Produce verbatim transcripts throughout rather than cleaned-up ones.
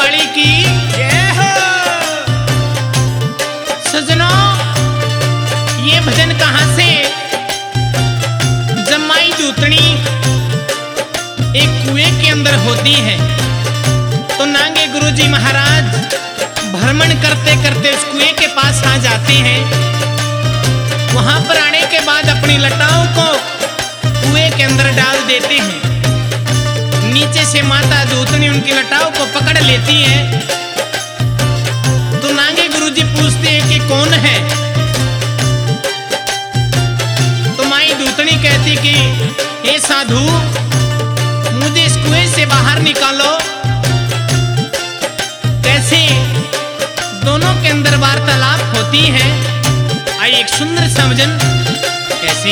काली की जय हो। सजनों, ये भजन कहां से? जब माई दूतनी एक कुएं के अंदर होती है तो नांगे गुरुजी महाराज भ्रमण करते करते उस कुएं के पास आ जाते हैं। वहां पर आने के बाद अपनी लटाओं को कुएं के अंदर डाल देते हैं। नीचे से माता दूतनी उनकी लटाओं को पकड़ लेती है। तो नांगे गुरुजी पूछते हैं कि कौन है? तो माई दूतनी कहती कि हे साधु, मुझे इस कुएं से बाहर निकालो। कैसे? दोनों के अंदर वार्तालाप होती है। आइए एक सुंदर सा भजन कैसे?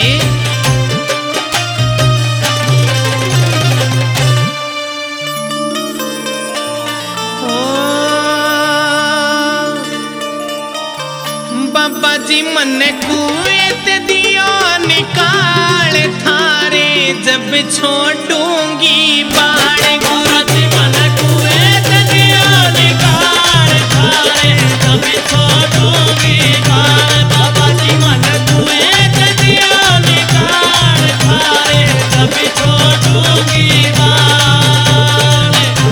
बाबा जी मन कुएं ते दियो निकाल थारे, जब छोड़ूंगी बाण। गुरु जी मन कुएं ते दियो निकाल थारे, जब छोड़ूंगी बाण। बाबा जी मन कुएं ते दियो निकाल थारे, जब छोड़ूंगी बाण।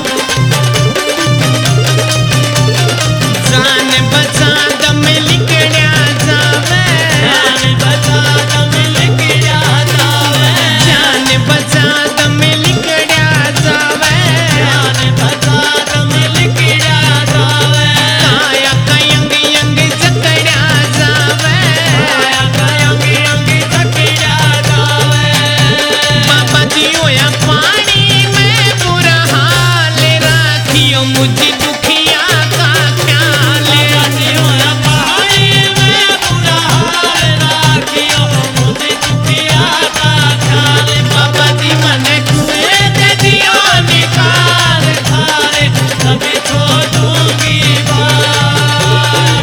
जान बचा दम लिकड़ा जावे, जान बचा दम लिकड़ा जावे, जान बचा दम लिकड़ा जावे, जान बचा दम लिकड़ा जावे। काया का यंग यंग जकड़ा जावे, काया का यंग यंग जकड़ा जावे। बाबा जी होया पानी में बुरा हाल, राखियो मुझे दुखिया का ख्याल। बाबा जी होया पानी में बुरा हाल, राखियो मुझे दुखिया का ख्याल। बाबा जी मन कुएं ते दियो निकाल थारे, तब छोड़ूंगी बाण।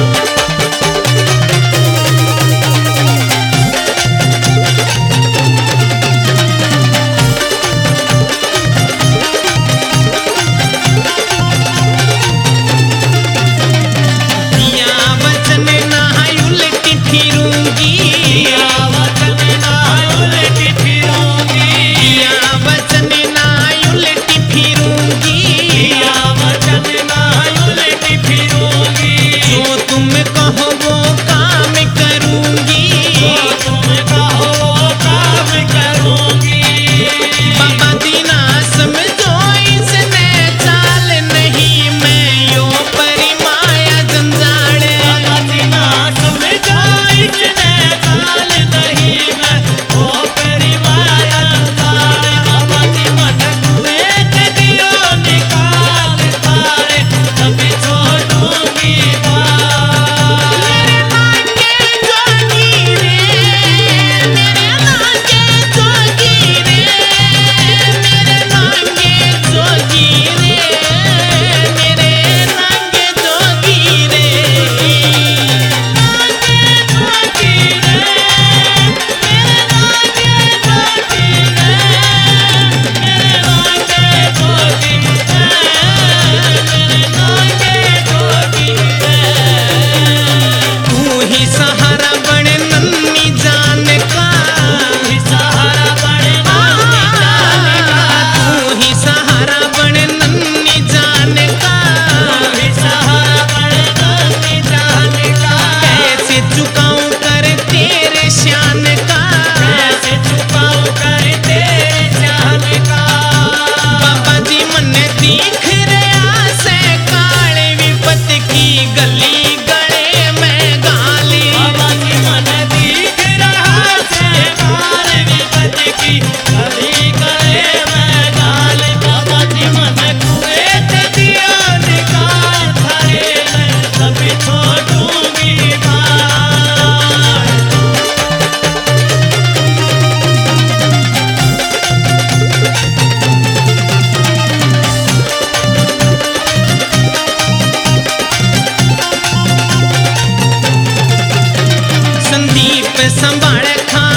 दिया वचन ना उलटी फिरूंगी, दिया वचन ना उलटी फिरूंगी, दिया वचन ना उलटी फिरूंगी, दिया वचन ना उलटी फिरूंगी। जो तुम कहो वो काम करूंगी, जो तुम कहो वो काम करूंगी। बाबा जी ना समझो इसने चाल, नहीं मैं यो परिमाया जंजाल। बाबा जी ना समझो इसने चाल, नहीं मैं वो परिमाया जंजाल। बाबा जी मन कुएं ते दियो निकाल थारे, तब छोड़ूंगी बाण। मेरे नांगे जोगी रे, मेरे नांगे जोगी रे, मेरे नांगे जोगी रे, मेरे नांगे जोगी रे, नांगे जोगी रे, मेरे नांगे जोगी रे, मेरे नांगे जोगी रे, मेरे नांगे जोगी रे। तू ही सहारा बने नन्ही जान का, तू ही सहारा बने नन्ही जान का, तू ही सहारा बने नन्ही जान का, तू ही सहारा बने नन्ही जान का। कैसे चुकाऊं कर तेरे शान का, कैसे चुकाऊं कर तेरे शान का। बाबा जी मन दिख रहा से काले विपत की गली गले में गाली। बाबा जी मन दिख रहा से काले विपत की गली गले में गाली। बाबा जी मन कुएं ते दियो निकाल थारे, मैं तब छोड़ूंगी बाण। संदीप संभाल खा